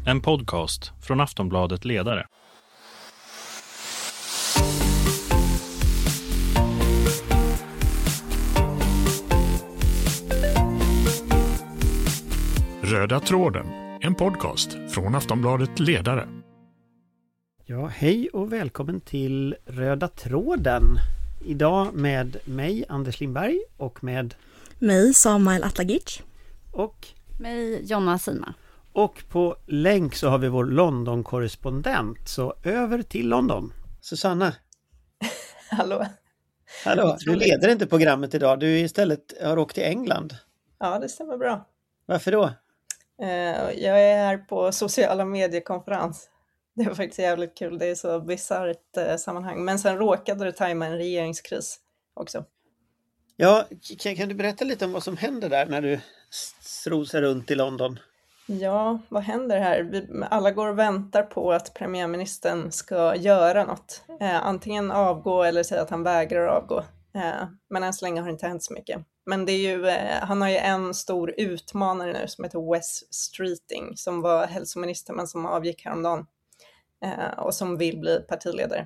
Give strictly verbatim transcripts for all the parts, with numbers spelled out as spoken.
En podcast från Aftonbladet Ledare. Röda tråden, en podcast från Aftonbladet Ledare. Ja, hej och välkommen till Röda tråden. Idag med mig, Anders Lindberg, och med mig, Samael Atlagic. Och mig, Jonna Sima. Och på länk så har vi vår London-korrespondent. Så över till London. Susanna. Hallå. Hallå, du leder inte programmet idag. Du istället har åkt till England. Ja, det stämmer bra. Varför då? Jag är här på sociala mediekonferens. Det var faktiskt jävligt kul. Det är så bisarrt sammanhang. Men sen råkade det tajma en regeringskris också. Ja, kan, kan du berätta lite om vad som händer där när du strosar runt i London? Ja, vad händer här? Vi, alla går och väntar på att premiärministern ska göra något. Eh, antingen avgå eller säga att han vägrar avgå. Eh, men än så länge har det inte hänt så mycket. Men det är ju, eh, han har ju en stor utmanare nu som heter Wes Streeting. Som var hälsominister men som avgick häromdagen. Eh, och som vill bli partiledare.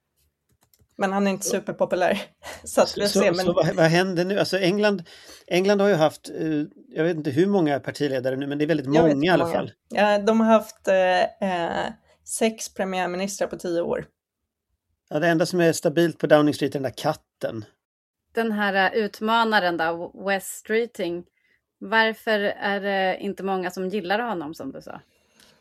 Men han är inte superpopulär. Så, att vi så, ser, men... så vad, vad händer nu? Alltså England, England har ju haft, jag vet inte hur många partiledare nu, men det är väldigt många i alla många. fall. Ja, de har haft eh, sex premiärministrar på tio år. Ja, det enda som är stabilt på Downing Street är den där katten. Den här utmanaren då, Wes Streeting. Varför är det inte många som gillar honom som du sa?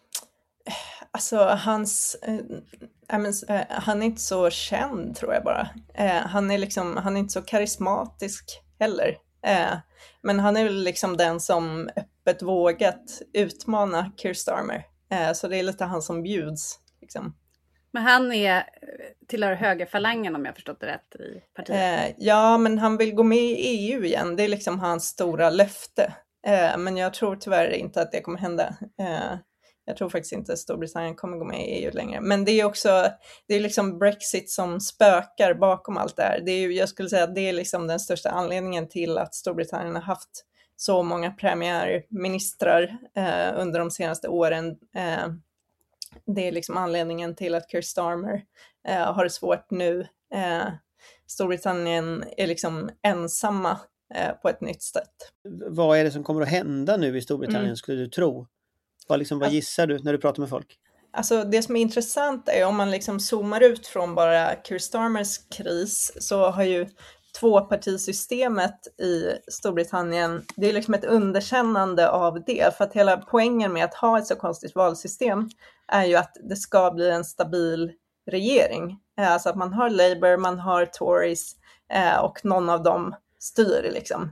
Alltså hans, äh, men, äh, han är inte så känd tror jag bara. Äh, han är liksom, han är inte så karismatisk heller. Äh, men han är väl liksom den som öppet vågat utmana Keir Starmer. Äh, så det är lite han som bjuds liksom. Men han är tillhör högerfalangen om jag förstått det rätt i partiet. Äh, ja, men han vill gå med i E U igen. Det är liksom hans stora löfte. Äh, men jag tror tyvärr inte att det kommer hända. Äh, Jag tror faktiskt inte att Storbritannien kommer gå med i E U längre. Men det är också, det är liksom Brexit som spökar bakom allt det här. Det är ju, jag skulle säga att det är liksom den största anledningen till att Storbritannien har haft så många premiärministrar eh, under de senaste åren. Eh, det är liksom anledningen till att Keir Starmer eh, har det svårt nu. Eh, Storbritannien är liksom ensamma eh, på ett nytt sätt. Vad är det som kommer att hända nu i Storbritannien mm. skulle du tro? Vad, liksom, vad gissar du när du pratar med folk? Alltså det som är intressant är om man liksom zoomar ut från bara Keir Starmers kris så har ju tvåpartisystemet i Storbritannien, det är liksom ett underkännande av det. För att hela poängen med att ha ett så konstigt valsystem är ju att det ska bli en stabil regering. Alltså att man har Labour, man har Tories och någon av dem styr liksom.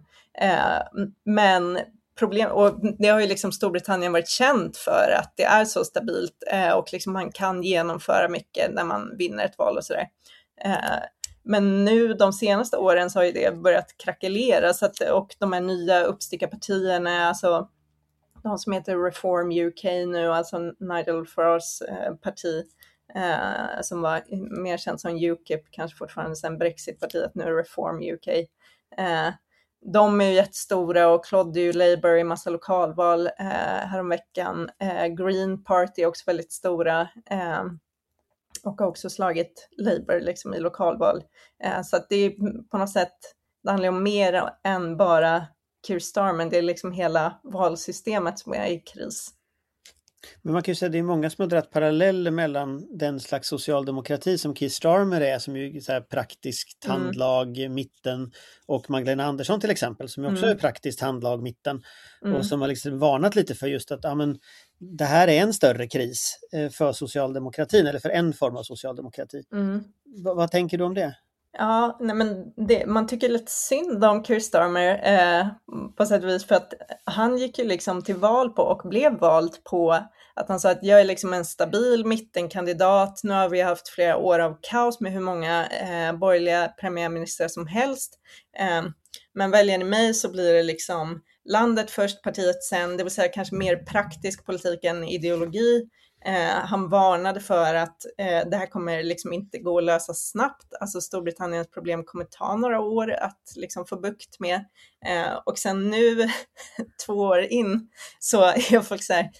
Men problem, och det har ju liksom Storbritannien varit känt för att det är så stabilt eh, och liksom man kan genomföra mycket när man vinner ett val och sådär. Eh, men nu de senaste åren så har ju det börjat krackelera så att, och de här nya uppstickarpartierna, alltså de som heter Reform U K nu, alltså Nigel Farages eh, parti eh, som var mer känt som U K I P, kanske fortfarande sen Brexit-partiet, nu Reform U K. Eh, De är ju jättestora och klodde ju Labour i massa lokalval eh, häromveckan. Eh, Green Party är också väldigt stora eh, och har också slagit Labour liksom i lokalval. Eh, så att det är på något sätt, det handlar om mer än bara Keir Starmer. Det är liksom hela valsystemet som är i kris. Men man kan ju säga att det är många som har dragit paralleller mellan den slags socialdemokrati som Keir Starmer är, som ju är så här praktiskt handlag, mm. mitten, och Magdalena Andersson till exempel, som också mm. är praktiskt handlag, mitten, mm. och som har liksom varnat lite för just att ja, men, det här är en större kris för socialdemokratin, eller för en form av socialdemokrati. Mm. V- vad tänker du om det? Ja, nej men det, man tycker lite synd om Keir Starmer eh, på sätt och vis, för att han gick ju liksom till val på och blev vald på att han sa att jag är liksom en stabil mittenkandidat. Nu har vi haft flera år av kaos med hur många eh, borgerliga premiärministrar som helst. Eh, men väljer ni mig så blir det liksom landet först, partiet sen, det vill säga kanske mer praktisk politik än ideologi. Eh, han varnade för att eh, det här kommer liksom inte gå att lösa snabbt. Alltså Storbritanniens problem kommer ta några år att liksom få bukt med. Eh, och sen nu, två år in, så är folk så här,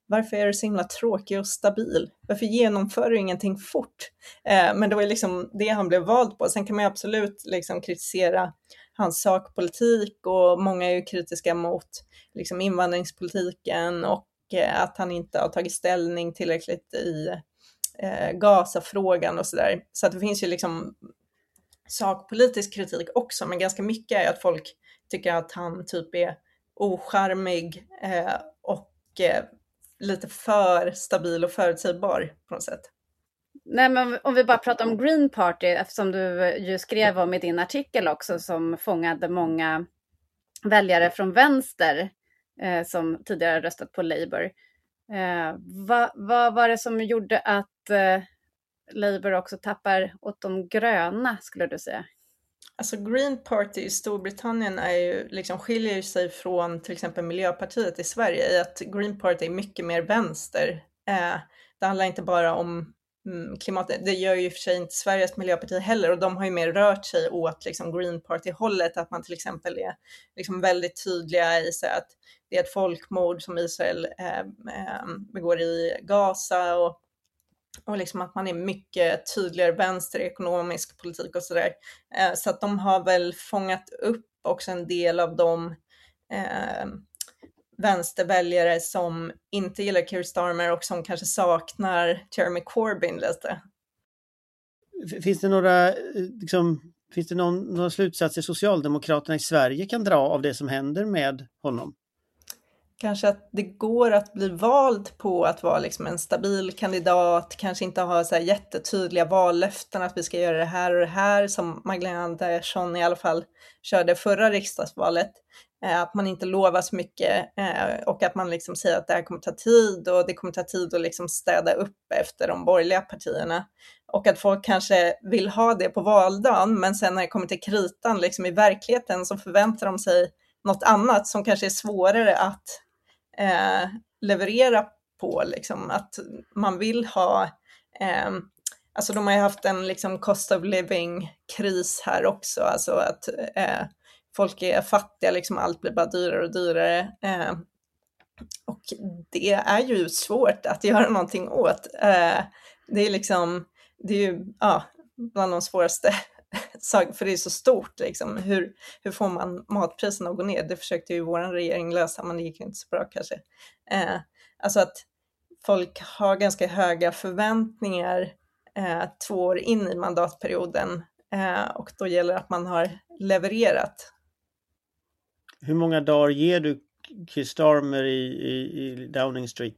varför är du så himla tråkig och stabil? Varför genomför du ingenting fort? Eh, men det var liksom det han blev vald på. Sen kan man ju absolut liksom kritisera hans sakpolitik, och många är ju kritiska mot liksom invandringspolitiken och eh, att han inte har tagit ställning tillräckligt i eh, Gaza-frågan och sådär. Så att det finns ju liksom sakpolitisk kritik också, men ganska mycket är att folk tycker att han typ är ocharmig eh, och eh, lite för stabil och förutsägbar på något sätt. Nej, men om vi bara pratar om Green Party, eftersom du ju skrev om i din artikel också, som fångade många väljare från vänster eh, som tidigare röstat på Labour. Eh, vad, vad var det som gjorde att eh, Labour också tappar åt de gröna, skulle du säga? Alltså Green Party i Storbritannien är ju, liksom, skiljer sig från till exempel Miljöpartiet i Sverige i att Green Party är mycket mer vänster. Eh, det handlar inte bara om mm, klimatet, det gör ju i och för sig inte Sveriges Miljöparti heller, och de har ju mer rört sig åt liksom, Green Party-hållet, att man till exempel är liksom, väldigt tydliga i sig att det är ett folkmord som Israel eh, eh, begår i Gaza, och Och liksom att man är mycket tydligare vänster i ekonomisk politik och sådär. Eh, så att de har väl fångat upp också en del av de eh, vänsterväljare som inte gillar Keir Starmer och som kanske saknar Jeremy Corbyn lite. Finns det några, liksom, finns det någon, några slutsatser Socialdemokraterna i Sverige kan dra av det som händer med honom? Kanske att det går att bli vald på att vara liksom en stabil kandidat, kanske inte ha så här jättetydliga vallöften att vi ska göra det här och det här, som Magdalena Andersson i alla fall körde förra riksdagsvalet. Att man inte lovar så mycket och att man liksom säger att det här kommer ta tid, och det kommer ta tid att liksom städa upp efter de borgerliga partierna. Och att folk kanske vill ha det på valdagen, men sen när det kommer till kritan liksom i verkligheten så förväntar de sig något annat som kanske är svårare att eh, leverera på. Liksom. Att man vill ha, eh, alltså de har ju haft en liksom cost of living-kris här också. Alltså att eh, folk är fattiga, liksom allt blir bara dyrare och dyrare. Eh, och det är ju svårt att göra någonting åt. Eh, det är liksom, det är ju ja, bland de svåraste för det är så stort liksom. Hur, hur får man matpriserna att gå ner? Det försökte ju vår regering lösa, men det gick inte så bra kanske. Eh, alltså att folk har ganska höga förväntningar eh, två år in i mandatperioden eh, och då gäller det att man har levererat. Hur många dagar ger du Keir Starmer i, i, i Downing Street?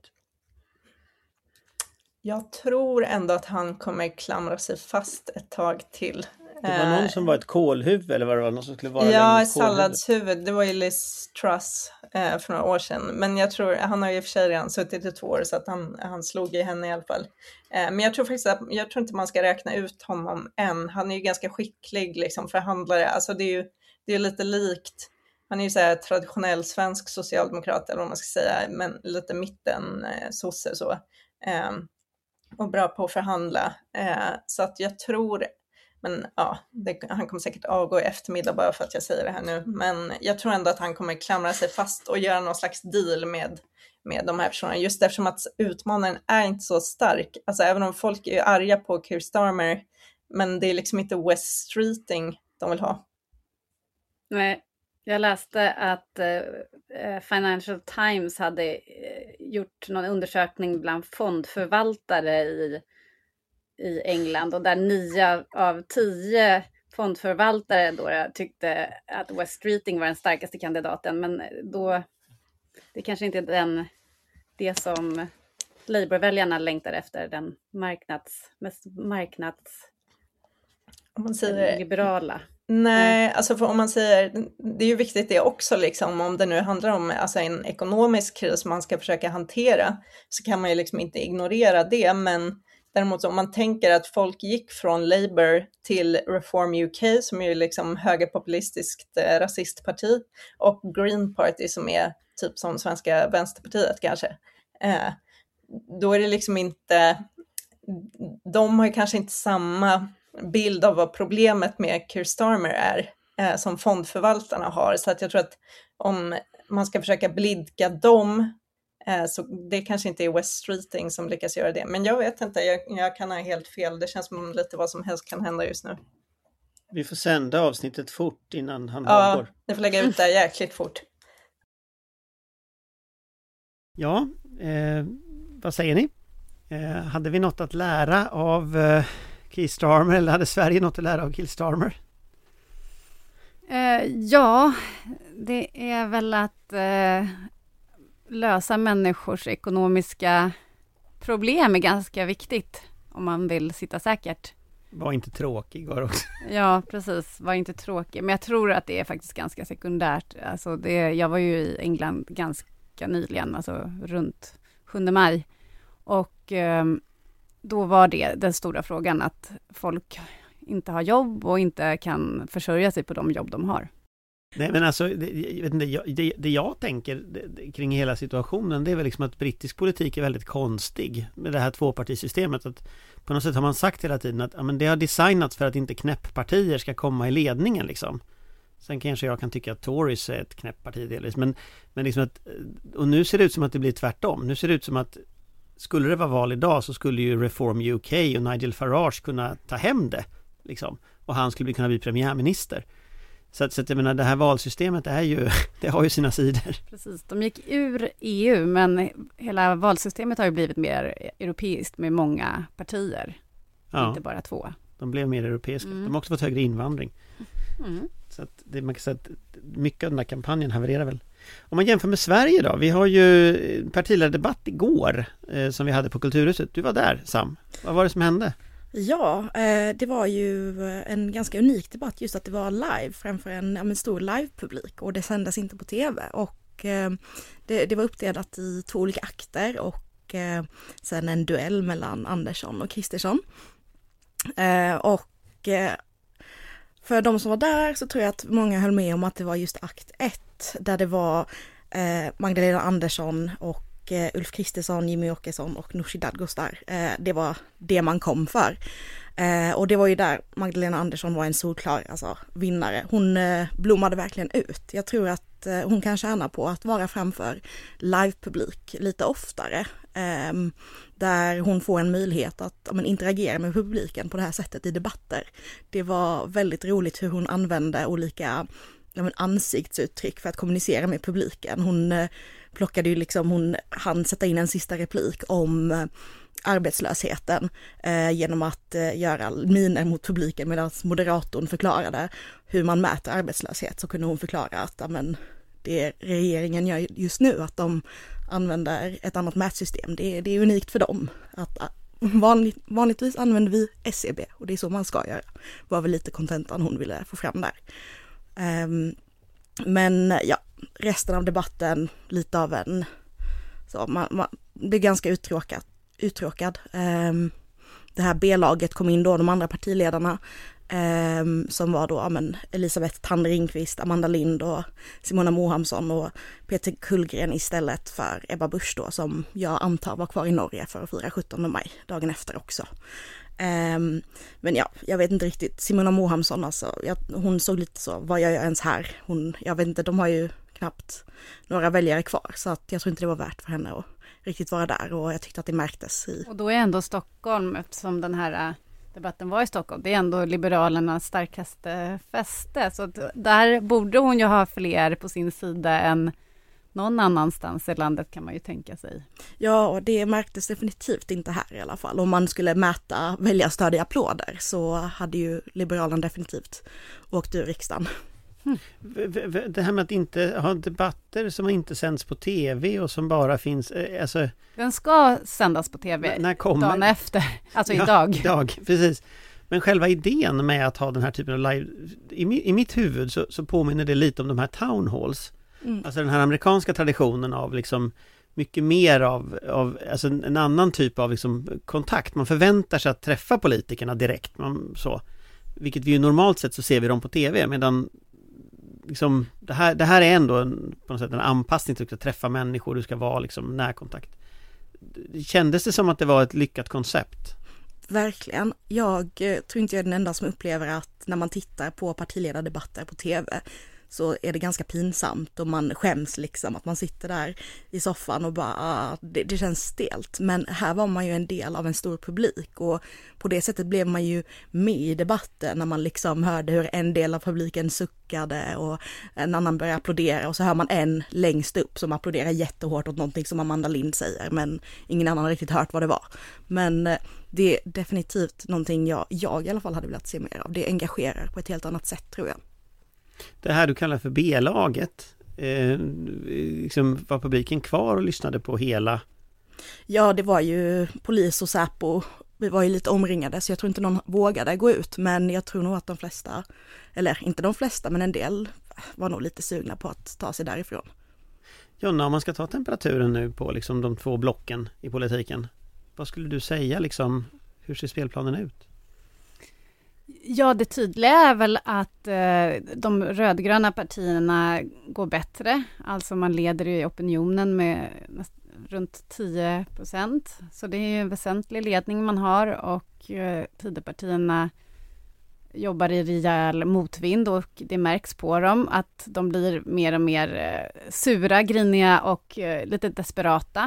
Jag tror ändå att han kommer klamra sig fast ett tag till. Det var någon som var ett kolhuvud, eller vad det var? Någon som skulle vara ja, ett salladshuvud. Det var ju Liz Truss eh, för några år sedan. Men jag tror, han har ju i och för sig redan suttit i två år, så att han, han slog i henne i alla fall. Eh, men jag tror faktiskt att, jag tror inte man ska räkna ut honom än. Han är ju ganska skicklig liksom, förhandlare. Alltså det är ju det är lite likt. Han är ju så här traditionell svensk socialdemokrat, eller vad man ska säga, men lite mitten eh, sosse så. Eh, och bra på att förhandla. Eh, så att jag tror, men ja, det, han kommer säkert avgå i eftermiddag bara för att jag säger det här nu. Men jag tror ändå att han kommer klamra sig fast och göra någon slags deal med, med de här personerna. Just eftersom att utmanaren är inte så stark. Alltså även om folk är arga på Keir Starmer, men det är liksom inte West Streeting de vill ha. Nej, jag läste att eh, Financial Times hade eh, gjort någon undersökning bland fondförvaltare i, i England, och där nio av tio fondförvaltare då tyckte att West Streeting var den starkaste kandidaten, men då det kanske inte är den, det som Labour-väljarna längtar efter, den marknads, mest marknads om man säger liberala. Nej, alltså för om man säger, det är ju viktigt det också liksom, om det nu handlar om alltså en ekonomisk kris man ska försöka hantera, så kan man ju liksom inte ignorera det, men däremot om man tänker att folk gick från Labour till Reform U K som är ju liksom högerpopulistiskt eh, rasistparti, och Green Party som är typ som svenska vänsterpartiet kanske, eh, då är det liksom inte, de har ju kanske inte samma bild av vad problemet med Keir Starmer är eh, som fondförvaltarna har. Så att jag tror att om man ska försöka blidka dem Eh, så det kanske inte är West Streeting som lyckas göra det. Men jag vet inte, jag, jag kan ha helt fel. Det känns som lite vad som helst kan hända just nu. Vi får sända avsnittet fort innan han Ja, avgår. ni får lägga ut det jäkligt fort. Ja, eh, vad säger ni? Eh, hade vi något att lära av eh, Keir Starmer, eller hade Sverige något att lära av Keir Starmer? Eh, ja, det är väl att eh, lösa människors ekonomiska problem är ganska viktigt om man vill sitta säkert. Var inte tråkig var också. Ja, precis. Var inte tråkig. Men jag tror att det är faktiskt ganska sekundärt. Alltså det, jag var ju i England ganska nyligen, alltså runt sjunde maj. Och eh, då var det den stora frågan att folk inte har jobb och inte kan försörja sig på de jobb de har. Nej, men alltså, det, jag vet inte, jag, det, det jag tänker det, det, kring hela situationen, det är väl liksom att brittisk politik är väldigt konstig med det här tvåpartisystemet. Att på något sätt har man sagt hela tiden att ja, men det har designats för att inte knäpppartier ska komma i ledningen liksom. Sen kanske jag kan tycka att Tories är ett knäppparti delvis, men, men liksom att, och nu ser det ut som att det blir tvärtom. Nu ser det ut som att skulle det vara val idag så skulle ju Reform U K och Nigel Farage kunna ta hem det liksom, och han skulle kunna bli premiärminister. Så att, så att jag menar, det här valsystemet är ju, det har ju sina sidor. Precis, de gick ur E U, men hela valsystemet har ju blivit mer europeiskt med många partier. Ja. Inte bara två. De blev mer europeiska. Mm. De har också fått högre invandring. Mm. Så att det, man kan säga att mycket av den här kampanjen havererar väl. Om man jämför med Sverige då, vi har ju partiledardebatt igår eh, som vi hade på Kulturhuset. Du var där, Sam. Vad var det som hände? Ja, det var ju en ganska unik debatt just att det var live framför en, en stor livepublik och det sändes inte på tv. Och det, det var uppdelat i två olika akter och sen en duell mellan Andersson och Kristersson. Och för de som var där så tror jag att många höll med om att det var just akt ett där det var Magdalena Andersson och Ulf Kristersson, Jimmy Åkesson och Nooshi Dadgostar. Eh, det var det man kom för. Eh, och det var ju där Magdalena Andersson var en solklar alltså, vinnare. Hon eh, blommade verkligen ut. Jag tror att eh, hon kan tjäna på att vara framför livepublik lite oftare. Eh, där hon får en möjlighet att men, interagera med publiken på det här sättet i debatter. Det var väldigt roligt hur hon använde olika men, ansiktsuttryck för att kommunicera med publiken. Hon eh, plockade ju liksom, hon hann sätta in en sista replik om eh, arbetslösheten eh, genom att eh, göra miner mot publiken medan moderatorn förklarade hur man mäter arbetslöshet, så kunde hon förklara att ja, men, det regeringen gör just nu, att de använder ett annat mätsystem. Det, det är unikt för dem. Att, vanligt, vanligtvis använder vi S C B och det är så man ska göra. Var väl lite kontentan hon ville få fram där. Um, men ja, resten av debatten lite av en så man, man blir ganska uttråkad, uttråkad. Um, det här B-laget kom in då, de andra partiledarna um, som var då ja, men Elisabeth Thand Ringqvist, Amanda Lind och Simona Mohamsson och Peter Kullgren istället för Ebba Busch då, som jag antar var kvar i Norge för att fira sjuttonde maj, dagen efter också. Um, men ja, jag vet inte riktigt. Simona Mohamsson alltså, jag, hon såg lite så, vad gör jag ens här? Hon, jag vet inte, de har ju knappt några väljare kvar, så att jag tror inte det var värt för henne att riktigt vara där, och jag tyckte att det märktes i... Och då är ändå Stockholm, eftersom den här debatten var i Stockholm, det är ändå Liberalernas starkaste fäste, så att där borde hon ju ha fler på sin sida än någon annanstans i landet, kan man ju tänka sig. Ja, och det märktes definitivt inte här i alla fall. Om man skulle mäta väljarstöd i applåder så hade ju Liberalerna definitivt åkt ur riksdagen. Mm. Det här med att inte ha debatter som inte sänds på tv och som bara finns... Alltså, den ska sändas på tv när, när kommer... dagen efter, alltså ja, idag. idag. Precis. Men själva idén med att ha den här typen av live... I, i mitt huvud så, så påminner det lite om de här town halls. Mm. Alltså den här amerikanska traditionen av liksom mycket mer av, av alltså en, en annan typ av liksom kontakt. Man förväntar sig att träffa politikerna direkt. Man, så. Vilket vi ju normalt sett så ser vi dem på tv, medan liksom, det, här, det här är ändå en, på något sätt en anpassning till att träffa människor, du ska vara liksom närkontakt. Kändes det som att det var ett lyckat koncept? Verkligen. Jag tror inte jag är den enda som upplever att när man tittar på partiledardebatter på tv så är det ganska pinsamt och man skäms liksom att man sitter där i soffan och bara, ah, det, det känns stelt. Men här var man ju en del av en stor publik och på det sättet blev man ju med i debatten när man liksom hörde hur en del av publiken suckade och en annan började applådera och så hör man en längst upp som applåderar jättehårt åt någonting som Amanda Lind säger men ingen annan har riktigt hört vad det var. Men det är definitivt någonting jag, jag i alla fall hade velat se mer av. Det engagerar på ett helt annat sätt tror jag. Det här du kallar för B-laget, eh, liksom var publiken kvar och lyssnade på hela? Ja, det var ju polis och Säpo. Vi var ju lite omringade så jag tror inte någon vågade gå ut. Men jag tror nog att de flesta, eller inte de flesta men en del var nog lite sugna på att ta sig därifrån. Jonna, om man ska ta temperaturen nu på liksom de två blocken i politiken. Vad skulle du säga liksom, hur ser spelplanen ut? Ja, det tydliga är väl att eh, de rödgröna partierna går bättre. Alltså man leder i opinionen med runt tio procent. Så det är en väsentlig ledning man har och eh, Tidöpartierna jobbar i rejäl motvind och det märks på dem att de blir mer och mer eh, sura, griniga och eh, lite desperata.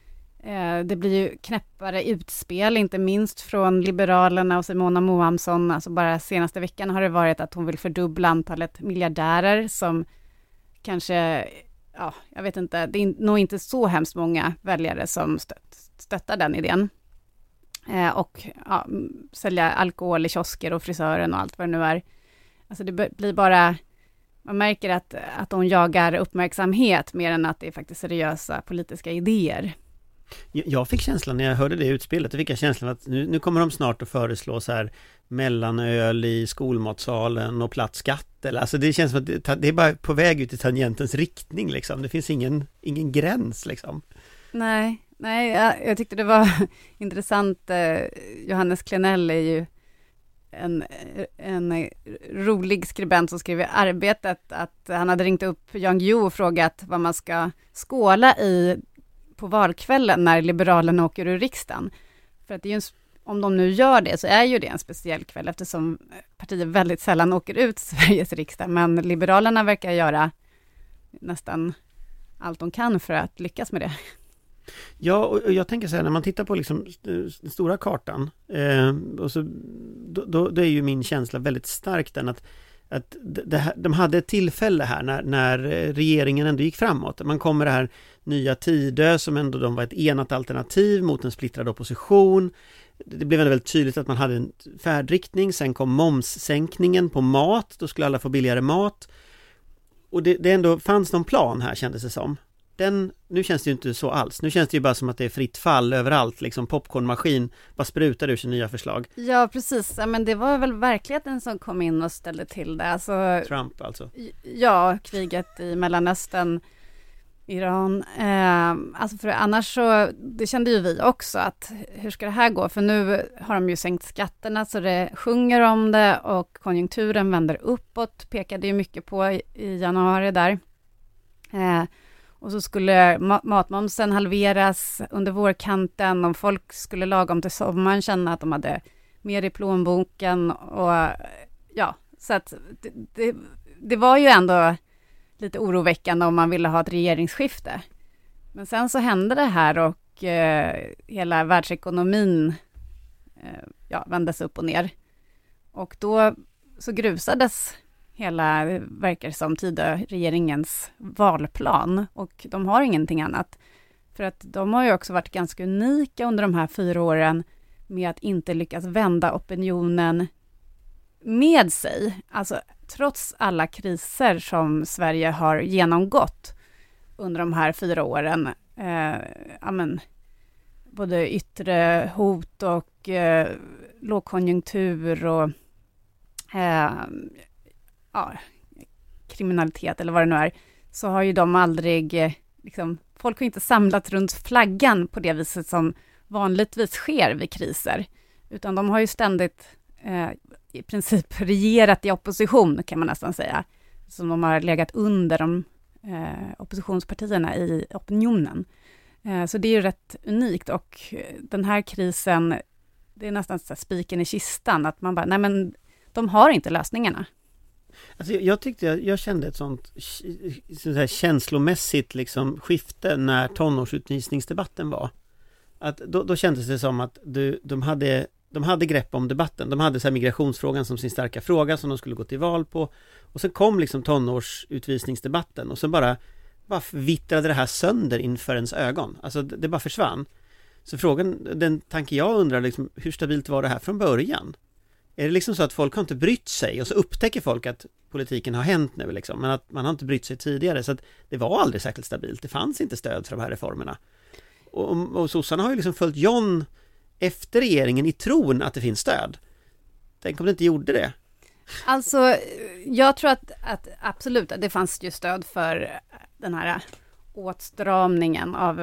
Det blir ju knäppare utspel, inte minst från Liberalerna och Simona Mohamsson. Alltså bara senaste veckan har det varit att hon vill fördubbla antalet miljardärer som kanske, ja, jag vet inte, det är nog inte så hemskt många väljare som stött, stöttar den idén. Eh, och ja, sälja alkohol i kiosker och frisören och allt vad det nu är. Alltså det blir bara, man märker att, att de jagar uppmärksamhet mer än att det är faktiskt seriösa politiska idéer. Jag fick känslan när jag hörde det utspelet, jag fick känslan att nu, nu kommer de snart att föreslå så här mellanöl i skolmatsalen och platt skatt. Eller, alltså det känns som att det, det är bara på väg ut i tangentens riktning liksom. Det finns ingen, ingen gräns liksom. Nej, nej jag, jag tyckte det var intressant. Eh, Johannes Klenell är ju en, en rolig skribent som skrev i Arbetet att han hade ringt upp Jan Guillou och frågat vad man ska skåla i på valkvällen när Liberalerna åker ur riksdagen. För att det är ju en, om de nu gör det så är ju det en speciell kväll eftersom partiet väldigt sällan åker ut Sveriges riksdag. Men Liberalerna verkar göra nästan allt de kan för att lyckas med det. Ja, och jag tänker så här, när man tittar på liksom den stora kartan eh, och så, då, då, då är ju min känsla väldigt stark den att att det här, de hade ett tillfälle här när, när regeringen ändå gick framåt. Man kommer det här nya Tidö som ändå de var ett enat alternativ mot en splittrad opposition. Det blev ändå väldigt tydligt att man hade en färdriktning. Sen kom momssänkningen på mat. Då skulle alla få billigare mat. Och det, det ändå fanns någon plan här kändes det som. Den, nu känns det ju inte så alls. Nu känns det ju bara som att det är fritt fall överallt. Liksom popcornmaskin bara sprutar ur sig nya förslag. Ja, precis. Ja, men det var väl verkligheten som kom in och ställde till det. Alltså, Trump alltså. Ja, kriget i Mellanöstern, Iran. Eh, alltså för annars så, det kände ju vi också att hur ska det här gå? För nu har de ju sänkt skatterna så det sjunger om det och konjunkturen vänder uppåt. Pekade ju mycket på i, i januari där. Eh, Och så skulle ma- matmomsen halveras under vårkanten om folk skulle lagom till sommaren känna att de hade mer i plånboken. Och ja, så att det, det, det var ju ändå lite oroväckande om man ville ha ett regeringsskifte. Men sen så hände det här och eh, hela världsekonomin eh, ja, vändes upp och ner. Och då så grusades hela, verkar som Tidö, regeringens valplan. Och de har ingenting annat. För att de har ju också varit ganska unika under de här fyra åren med att inte lyckas vända opinionen med sig. Alltså trots alla kriser som Sverige har genomgått under de här fyra åren. Eh, amen, både yttre hot och eh, lågkonjunktur och eh, ja, kriminalitet eller vad det nu är, så har ju de aldrig, liksom, folk har inte samlat runt flaggan på det viset som vanligtvis sker vid kriser, utan de har ju ständigt eh, i princip regerat i opposition kan man nästan säga, som de har legat under de eh, oppositionspartierna i opinionen. Eh, så det är ju rätt unikt och den här krisen, det är nästan så spiken i kistan, att man bara, nej men de har inte lösningarna. Alltså jag tyckte jag, jag kände ett sånt så här känslomässigt liksom skifte när tonårsutvisningsdebatten var. Att då, då kändes det som att du, de, hade, de hade grepp om debatten. De hade så här migrationsfrågan som sin starka fråga som de skulle gå till val på. Och sen kom liksom tonårsutvisningsdebatten och så bara, bara vittrade det här sönder inför ens ögon. Alltså det, det bara försvann. Så frågan, den tanke jag undrar liksom, hur stabilt var det här från början? Är det liksom så att folk har inte brytt sig och så upptäcker folk att politiken har hänt nu liksom, men att man har inte brytt sig tidigare, så att det var aldrig särskilt stabilt. Det fanns inte stöd för de här reformerna. Och, och sossarna har ju liksom följt John efter regeringen i tron att det finns stöd. Tänk om det inte gjorde det. Alltså, jag tror att, att absolut, det fanns ju stöd för den här åtstramningen av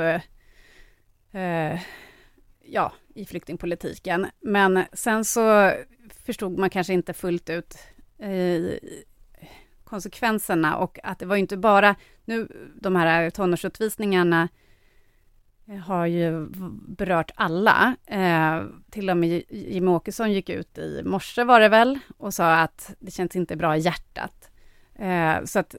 eh, ja, i flyktingpolitiken. Men sen så förstod man kanske inte fullt ut eh, konsekvenserna, och att det var ju inte bara nu, de här tonårsutvisningarna har ju berört alla. Eh, till och med Jimmie Åkesson gick ut i morse var det väl och sa att det känns inte bra i hjärtat. Eh, så att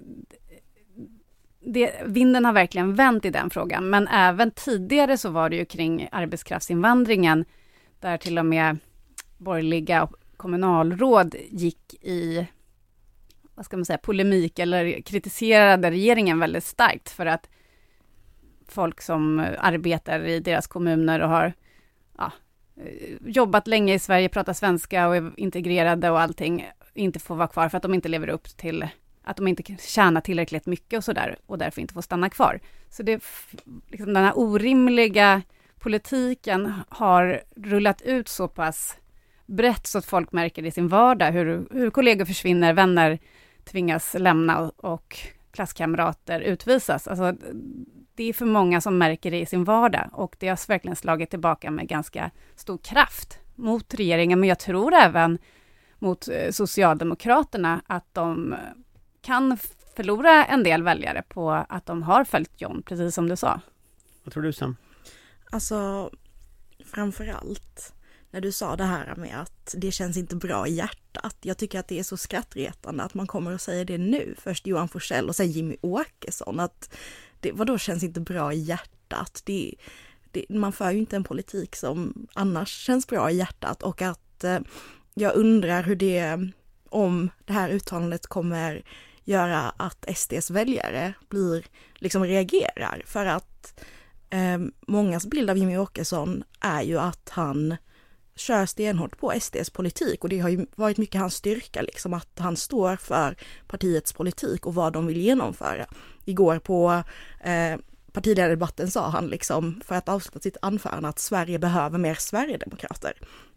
det, vinden har verkligen vänt i den frågan. Men även tidigare så var det ju kring arbetskraftsinvandringen där till och med borgerliga kommunalråd gick i, vad ska man säga, polemik eller kritiserade regeringen väldigt starkt för att folk som arbetar i deras kommuner och har ja, jobbat länge i Sverige, pratar svenska och är integrerade och allting, inte får vara kvar för att de inte lever upp till, att de inte tjänar tillräckligt mycket och sådär, och därför inte får stanna kvar. Så det, liksom den här orimliga politiken har rullat ut så pass brett så att folk märker i sin vardag hur, hur kollegor försvinner, vänner tvingas lämna och, och klasskamrater utvisas. Alltså det är för många som märker det i sin vardag, och det har verkligen slagit tillbaka med ganska stor kraft mot regeringen, men jag tror även mot Socialdemokraterna att de kan förlora en del väljare på att de har följt John, precis som du sa. Vad tror du, Sam? Alltså, framförallt när du sa det här med att det känns inte bra i hjärtat. Jag tycker att det är så skrattretande att man kommer och säger det nu. Först Johan Forssell och sen Jimmie Åkesson. Att det, vadå känns inte bra i hjärtat? Det, det, man för ju inte en politik som annars känns bra i hjärtat. Och att eh, jag undrar hur det, om det här uttalandet kommer göra att S D:s väljare blir, liksom reagerar. För att eh, mångas bild av Jimmie Åkesson är ju att han kör stenhårt på S D:s politik, och det har ju varit mycket hans styrka, liksom att han står för partiets politik och vad de vill genomföra. Igår på eh, partiledardebatten sa han, liksom, för att avsluta sitt anförande, att Sverige behöver mer Sverigedemokrater.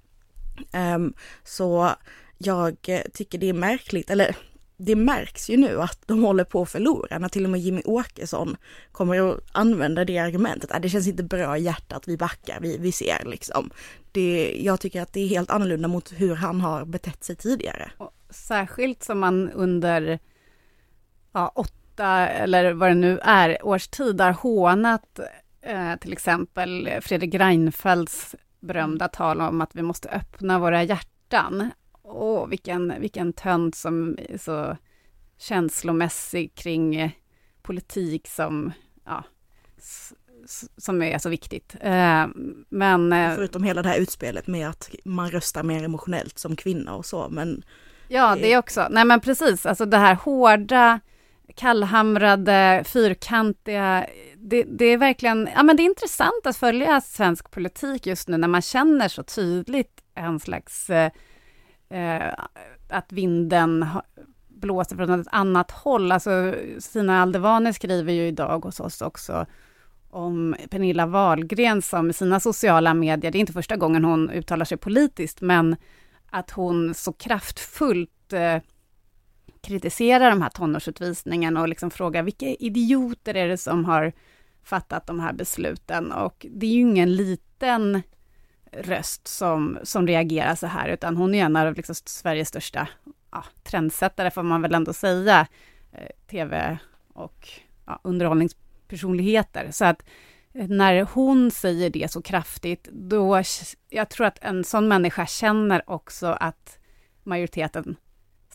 Um, så jag tycker det är märkligt, eller det märks ju nu att de håller på att förlora, när till och med Jimmie Åkesson kommer att använda det argumentet. Att det känns inte bra i hjärtat, vi backar, vi, vi ser liksom. Det, jag tycker att det är helt annorlunda mot hur han har betett sig tidigare. Och särskilt som man under ja, åtta, eller vad det nu är, års tid har hånat eh, till exempel Fredrik Reinfeldts berömda tal om att vi måste öppna våra hjärtan. Åh, vilken, vilken tönt som är så känslomässig kring politik som, ja, s- som är så viktigt. Eh, men, Förutom hela det här utspelet med att man röstar mer emotionellt som kvinna och så. Men ja, det är också. Nej, men precis. Alltså det här hårda, kallhamrade, fyrkantiga. Det, det är verkligen, ja, men det är intressant att följa svensk politik just nu när man känner så tydligt en slags eh, att vinden blåser från ett annat håll. Alltså Stina Aldevane skriver ju idag hos oss också om Pernilla Wahlgren som med sina sociala medier, det är inte första gången hon uttalar sig politiskt, men att hon så kraftfullt eh, kritiserar de här tonårsutvisningarna och liksom frågar vilka idioter är det som har fattat de här besluten, och det är ju ingen liten röst som, som reagerar så här, utan hon är en av liksom Sveriges största ja, trendsättare får man väl ändå säga, eh, tv och ja, underhållningspersonligheter. Så att eh, när hon säger det så kraftigt, då jag tror att en sån människa känner också att majoriteten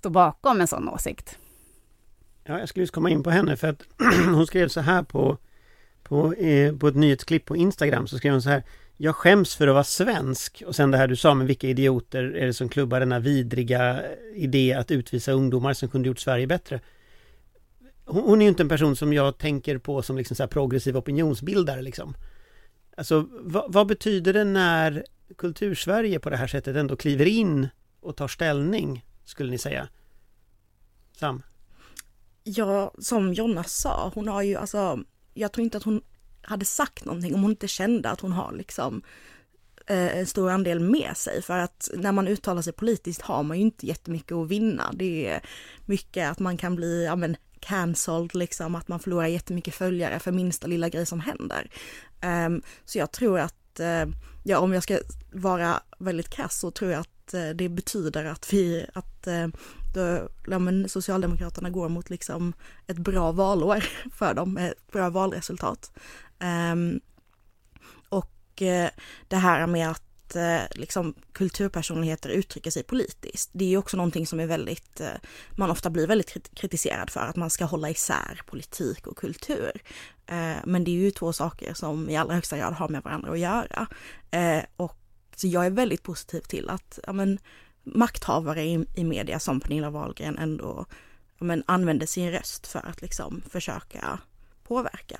stå bakom en sån åsikt. Ja, jag skulle just komma in på henne för att hon skrev så här på, på, eh, på ett nyhetsklipp på Instagram, så skrev hon så här: jag skäms för att vara svensk. Och sen det här du sa, med vilka idioter är det som klubbar denna vidriga idé att utvisa ungdomar som kunde gjort Sverige bättre. Hon, hon är ju inte en person som jag tänker på som liksom så här progressiv opinionsbildare liksom. Alltså vad, vad betyder det när Kultursverige på det här sättet ändå kliver in och tar ställning, skulle ni säga? Sam? Ja, som Jonna sa, hon har ju alltså, jag tror inte att hon hade sagt någonting om hon inte kände att hon har liksom eh, en stor andel med sig. För att när man uttalar sig politiskt har man ju inte jättemycket att vinna. Det är mycket att man kan bli, ja men, cancelled liksom, att man förlorar jättemycket följare för minsta lilla grej som händer. Um, så jag tror att, uh, ja om jag ska vara väldigt krass så tror jag att uh, det betyder att vi, att uh, då, ja, men Socialdemokraterna går mot liksom ett bra valår för dem, ett bra valresultat. Um, och uh, det här med att liksom kulturpersonligheter uttrycker sig politiskt. Det är ju också någonting som är väldigt, man ofta blir väldigt kritiserad för, att man ska hålla isär politik och kultur. Men det är ju två saker som i allra högsta grad har med varandra att göra. Och så jag är väldigt positiv till att ja, men, makthavare i, i media som Pernilla Wahlgren ändå ja, men, använder sin röst för att liksom försöka påverka.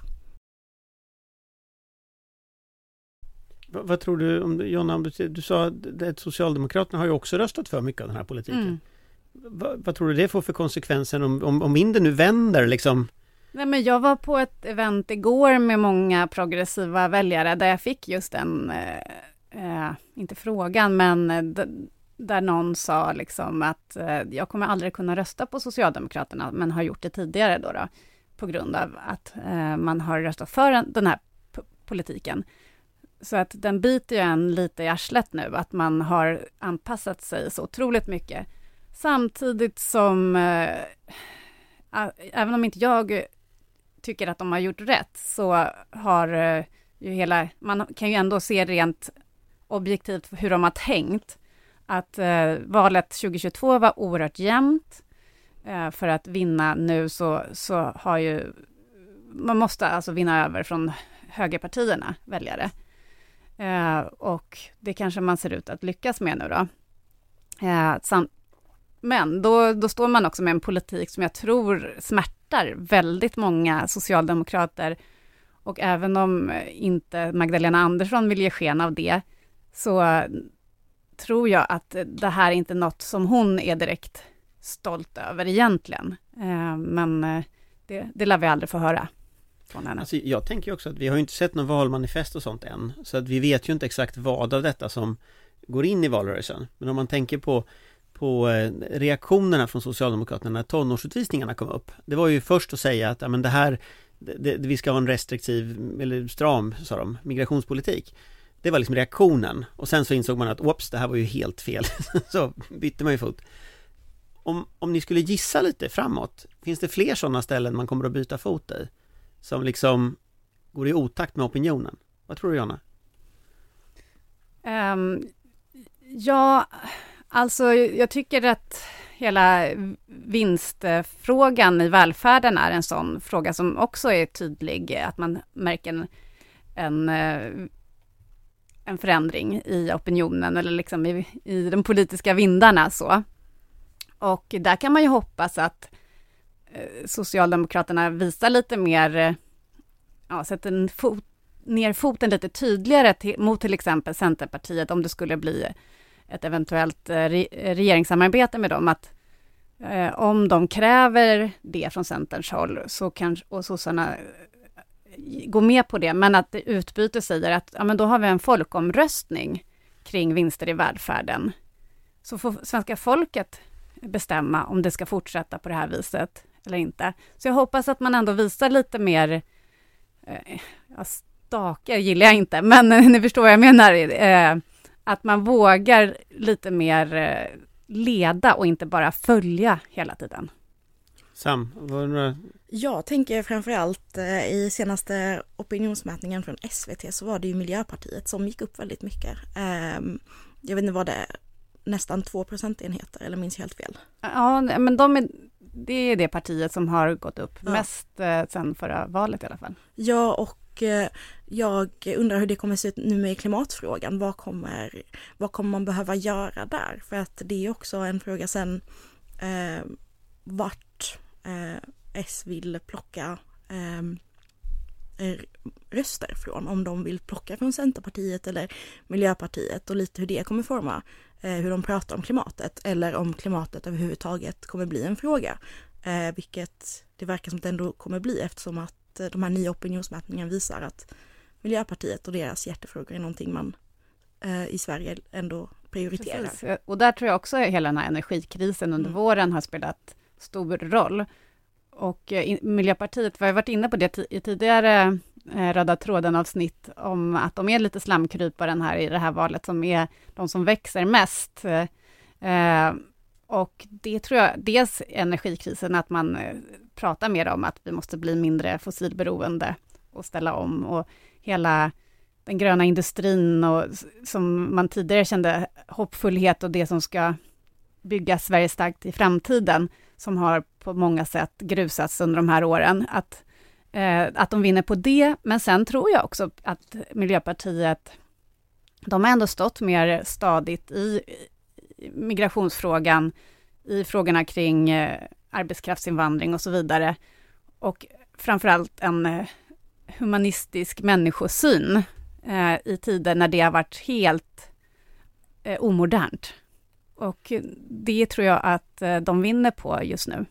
Vad tror du om Jonna, du, du sa att Socialdemokraterna har ju också röstat för mycket av den här politiken. Mm. Vad, vad tror du det får för konsekvenser om, om, om vinden nu vänder liksom? Nej, men jag var på ett event igår med många progressiva väljare där jag fick just en, eh, inte frågan, men d- där någon sa liksom att eh, jag kommer aldrig kunna rösta på Socialdemokraterna, men har gjort det tidigare då, då på grund av att eh, man har röstat för den här p- politiken. Så att den biter ju en lite i arslet nu, att man har anpassat sig så otroligt mycket. Samtidigt som, äh, även om inte jag tycker att de har gjort rätt, så har äh, ju hela, man kan ju ändå se rent objektivt hur de har tänkt. Att äh, valet tjugohundratjugotvå var oerhört jämnt. Äh, för att vinna nu så, så har ju, man måste alltså vinna över från högerpartierna, väljare. Uh, och det kanske man ser ut att lyckas med nu då. Uh, sam- men då, då står man också med en politik som jag tror smärtar väldigt många socialdemokrater, och även om inte Magdalena Andersson vill ge sken av det, så uh, tror jag att det här är inte något som hon är direkt stolt över egentligen. Uh, men uh, det, det lär vi aldrig få höra. Alltså, jag tänker också att vi har ju inte sett någon valmanifest och sånt än, så att vi vet ju inte exakt vad av detta som går in i valrörelsen. Men om man tänker på, på reaktionerna från Socialdemokraterna när tonårsutvisningarna kom upp, det var ju först att säga att ja, men det här, det, det, vi ska ha en restriktiv eller stram, sa de, migrationspolitik. Det var liksom reaktionen, och sen så insåg man att ops, det här var ju helt fel. Så bytte man ju fot. Om, om ni skulle gissa lite framåt, finns det fler sådana ställen man kommer att byta fot i? Som liksom går i otakt med opinionen. Vad tror du, Jonna? Um, ja, alltså jag tycker att hela vinstfrågan i välfärden är en sån fråga som också är tydlig. Att man märker en, en, en förändring i opinionen eller liksom i, i de politiska vindarna. Så. Och där kan man ju hoppas att Socialdemokraterna visar lite mer, ja, sätter en fot, ner foten lite tydligare till, mot till exempel Centerpartiet, om det skulle bli ett eventuellt re, regeringssamarbete med dem, att eh, om de kräver det från Centerns håll så kan, och sossarna går med på det, men att utbyte säger att ja, men då har vi en folkomröstning kring vinster i välfärden, så får svenska folket bestämma om det ska fortsätta på det här viset eller inte. Så jag hoppas att man ändå visar lite mer eh, stake gillar jag inte, men ni förstår vad jag menar, eh, att man vågar lite mer eh, leda och inte bara följa hela tiden. Sam, vad några... Jag tänker framförallt eh, i senaste opinionsmätningen från S V T så var det ju Miljöpartiet som gick upp väldigt mycket. Eh, jag vet inte vad det nästan två procentenheter, eller minns jag helt fel? Ja, men de är, det är det partiet som har gått upp Ja. mest eh, sen förra valet i alla fall. Ja, och eh, jag undrar hur det kommer se ut nu med klimatfrågan. Vad kommer, vad kommer man behöva göra där? För att det är också en fråga sen eh, vart eh, S vill plocka eh, röster från. Om de vill plocka från Centerpartiet eller Miljöpartiet, och lite hur det kommer forma eh, hur de pratar om klimatet, eller om klimatet överhuvudtaget kommer bli en fråga. Eh, vilket det verkar som att det ändå kommer bli, eftersom att eh, de här nya opinionsmätningarna visar att Miljöpartiet och deras hjärtefrågor är någonting man eh, i Sverige ändå prioriterar. Precis. Och där tror jag också att hela den här energikrisen under Mm. våren har spelat stor roll. Och eh, Miljöpartiet, vi har varit inne på det i tidigare eh, Röda tråden-avsnitt, om att de är lite slamkryparen här i det här valet, som är de som växer mest. Eh, och det tror jag, dels energikrisen, att man eh, pratar mer om att vi måste bli mindre fossilberoende och ställa om, och hela den gröna industrin, och som man tidigare kände hoppfullhet, och det som ska bygga Sverige starkt i framtiden, som har på många sätt grusats under de här åren, att, eh, att de vinner på det. Men sen tror jag också att Miljöpartiet, de har ändå stått mer stadigt i, i migrationsfrågan, i frågorna kring eh, arbetskraftsinvandring och så vidare, och framförallt en eh, humanistisk människosyn eh, i tider när det har varit helt eh, omodernt. Och det tror jag att de vinner på just nu.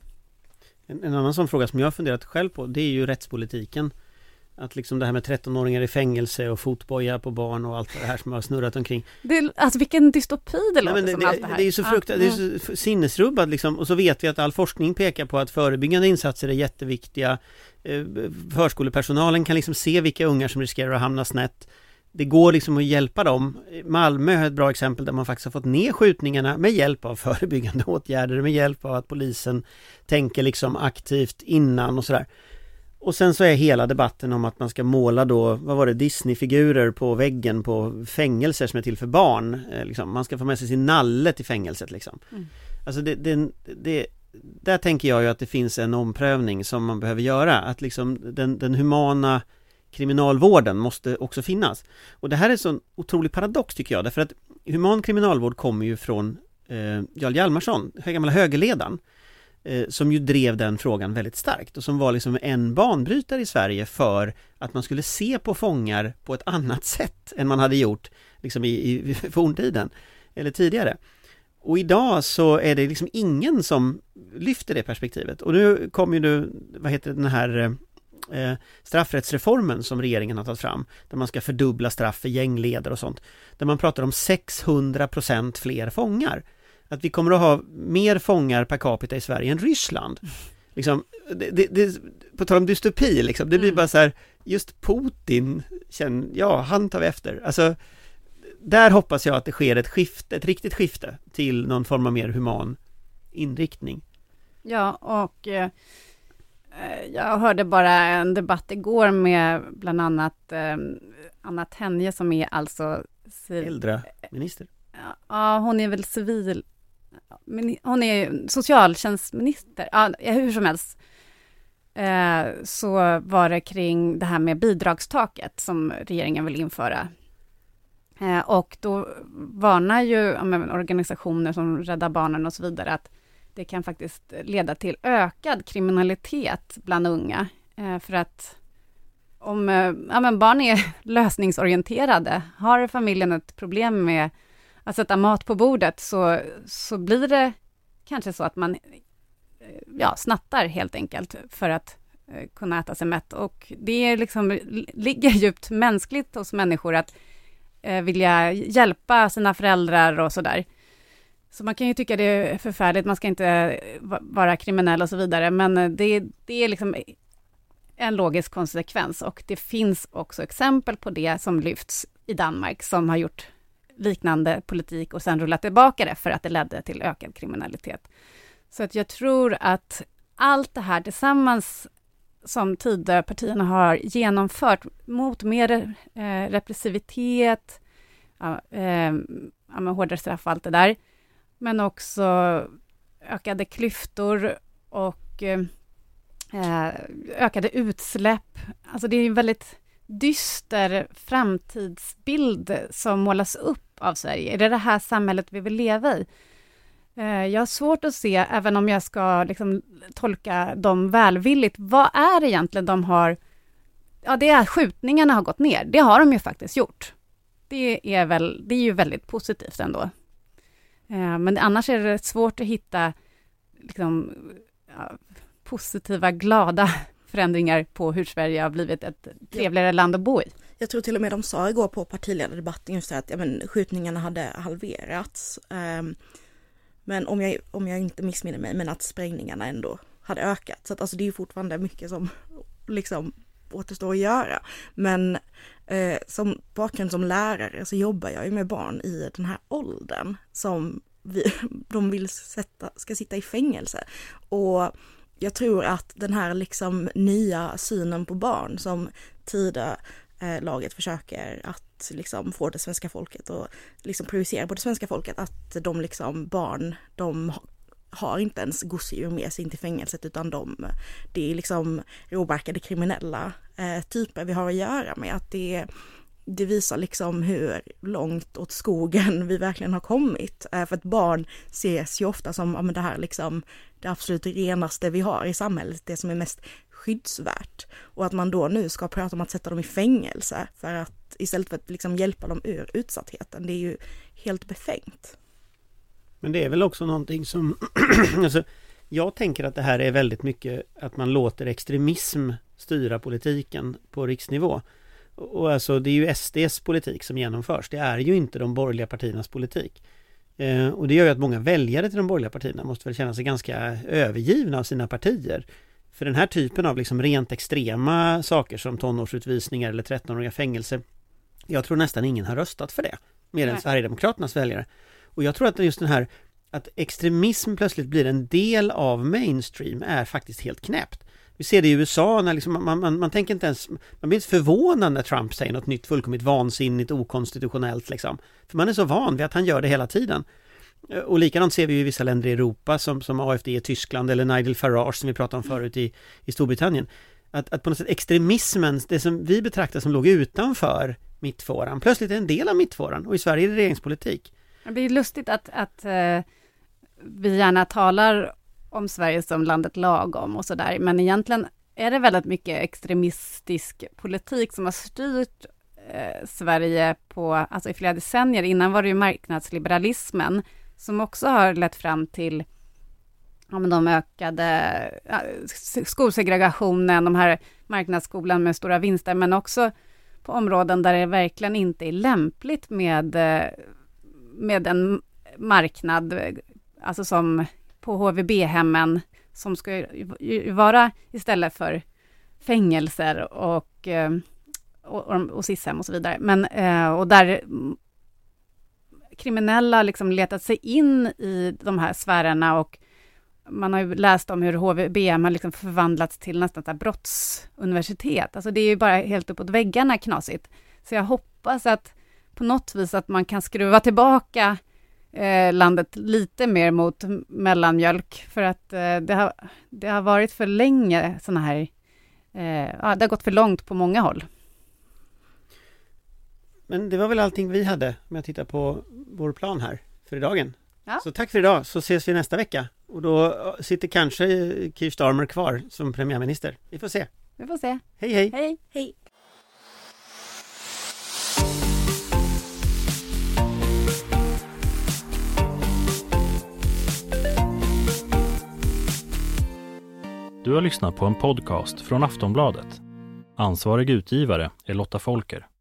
En, en annan sån fråga som jag har funderat själv på, det är ju rättspolitiken. Att liksom det här med trettonåringar i fängelse och fotboja på barn och allt det här som har snurrat omkring. Det, alltså vilken dystopi det låter. Nej, men det, som det, allt det här. det är ju så fruktansvärt, det är så sinnesrubbat liksom. Och så vet vi att all forskning pekar på att förebyggande insatser är jätteviktiga. Förskolepersonalen kan liksom se vilka ungar som riskerar att hamna snett. Det går liksom att hjälpa dem. Malmö är ett bra exempel där man faktiskt har fått ner skjutningarna med hjälp av förebyggande åtgärder, med hjälp av att polisen tänker liksom aktivt innan och sådär. Och sen så är hela debatten om att man ska måla då, vad var det, Disney-figurer på väggen på fängelser som är till för barn. Liksom. Man ska få med sig sin nalle till fängelset liksom. Mm. Alltså det, det, det, där tänker jag ju att det finns en omprövning som man behöver göra. Att liksom den, den humana kriminalvården måste också finnas. Och det här är en sån otrolig paradox tycker jag. Därför att human kriminalvård kommer ju från eh, Jarl Hjalmarsson, gamla högerledaren, eh, som ju drev den frågan väldigt starkt. Och som var liksom en banbrytare i Sverige för att man skulle se på fångar på ett annat sätt än man hade gjort liksom i, i forntiden eller tidigare. Och idag så är det liksom ingen som lyfter det perspektivet. Och nu kommer ju nu, vad heter det, den här Eh, straffrättsreformen som regeringen har tagit fram, där man ska fördubbla straff för gängledare och sånt, där man pratar om sexhundra procent fler fångar, att vi kommer att ha mer fångar per capita i Sverige än Ryssland liksom, det, det, det, på tal om dystopi liksom, det blir bara så här, just Putin känner, ja, han tar vi efter, alltså där hoppas jag att det sker ett skifte, ett riktigt skifte till någon form av mer human inriktning. Ja, och eh... jag hörde bara en debatt igår med bland annat eh, Anna Tenje, som är alltså äldreminister. Ja, hon är väl civil, hon är socialtjänstminister, ja, hur som helst. Eh, så var det kring det här med bidragstaket som regeringen vill införa. Eh, och då varnar ju ja, organisationer som Rädda Barnen och så vidare att det kan faktiskt leda till ökad kriminalitet bland unga. Eh, för att om eh, ja, men barn är lösningsorienterade, har familjen ett problem med att sätta mat på bordet, så, så blir det kanske så att man eh, ja, snattar helt enkelt för att eh, kunna äta sig mätt. Och det är liksom, ligger djupt mänskligt hos människor att eh, vilja hjälpa sina föräldrar och sådär. Så man kan ju tycka det är förfärligt, man ska inte vara kriminell och så vidare, men det, det är liksom en logisk konsekvens, och det finns också exempel på det som lyfts i Danmark, som har gjort liknande politik och sen rullat tillbaka det för att det ledde till ökad kriminalitet. Så att jag tror att allt det här tillsammans som Tidöpartierna har genomfört mot mer eh, repressivitet, ja, eh, ja, med hårdare straff och allt det där, men också ökade klyftor och eh, ökade utsläpp. Alltså det är en väldigt dyster framtidsbild som målas upp av Sverige. Är det det här samhället vi vill leva i? Eh, jag har svårt att se, även om jag ska liksom tolka dem välvilligt, vad är det egentligen de har... Ja, det är skjutningarna har gått ner. Det har de ju faktiskt gjort. Det är, väl, det är ju väldigt positivt ändå. Eh, men annars är det svårt att hitta liksom, ja, positiva, glada förändringar på hur Sverige har blivit ett trevligare land att bo i. Jag tror till och med de sa igår på partiledardebatten just att ja, men, skjutningarna hade halverats. Um, men om jag, om jag inte missminner mig, men att sprängningarna ändå hade ökat. Så att, alltså, det är ju fortfarande mycket som liksom återstår att göra. Men eh, som bakgrund som lärare så jobbar jag ju med barn i den här åldern som vi, de vill sätta, ska sitta i fängelse. Och jag tror att den här liksom nya synen på barn som Tidölaget eh, försöker att liksom få det svenska folket och liksom projicera på det svenska folket, att de liksom barn, de har inte ens gosedjur med sig in till fängelset, utan de, det är liksom råbarkade kriminella eh, typer vi har att göra med. Att det, det visar liksom hur långt åt skogen vi verkligen har kommit. Eh, för att barn ses ju ofta som ja, men det här liksom det absolut renaste vi har i samhället, det som är mest skyddsvärt. Och att man då nu ska prata om att sätta dem i fängelse för att istället för att liksom hjälpa dem ur utsattheten, det är ju helt befängt. Men det är väl också någonting som... alltså, jag tänker att det här är väldigt mycket att man låter extremism styra politiken på riksnivå. Och alltså det är ju S D:s politik som genomförs. Det är ju inte de borgerliga partiernas politik. Eh, och det gör ju att många väljare till de borgerliga partierna måste väl känna sig ganska övergivna av sina partier. För den här typen av liksom rent extrema saker som tonårsutvisningar eller trettonåriga fängelse, jag tror nästan ingen har röstat för det. Mer än Sverigedemokraternas väljare. Och jag tror att just den här att extremism plötsligt blir en del av mainstream är faktiskt helt knäppt. Vi ser det i U S A när liksom man, man, man tänker inte ens, man blir inte förvånad när Trump säger något nytt, fullkomligt vansinnigt, okonstitutionellt liksom. För man är så van vid att han gör det hela tiden. Och likadant ser vi ju i vissa länder i Europa som, som A F D i Tyskland eller Nigel Farage som vi pratade om förut i, i Storbritannien. Att, att på något sätt extremismen, det som vi betraktar som låg utanför mittfåran, plötsligt är en del av mittfåran, och i Sverige är det regeringspolitik. Det är lustigt att, att uh, vi gärna talar om Sverige som landet lagom och sådär, men egentligen är det väldigt mycket extremistisk politik som har styrt uh, Sverige på, alltså i flera decennier. Innan var det ju marknadsliberalismen som också har lett fram till ja, men de ökade uh, skolsegregationen, de här marknadsskolan med stora vinster, men också på områden där det verkligen inte är lämpligt med uh, med en marknad, alltså som på H V B-hemmen som ska ju vara istället för fängelser och, och, och S I S-hem och så vidare. Men, och där kriminella liksom letat sig in i de här sfärerna, och man har ju läst om hur H V B-hem har liksom förvandlats till nästan ett brottsuniversitet. Alltså det är ju bara helt uppåt väggarna knasigt. Så jag hoppas att på något vis att man kan skruva tillbaka eh, landet lite mer mot mellanmjölk, för att eh, det, har, det har varit för länge såna här, eh, ja, det har gått för långt på många håll. Men det var väl allting vi hade om jag tittar på vår plan här för idagen. Ja. Så tack för idag, så ses vi nästa vecka. Och då sitter kanske Keir Starmer kvar som premiärminister. Vi får se. Vi får se. Hej hej. Hej. Hej. Du har lyssnat på en podcast från Aftonbladet. Ansvarig utgivare är Lotta Folker.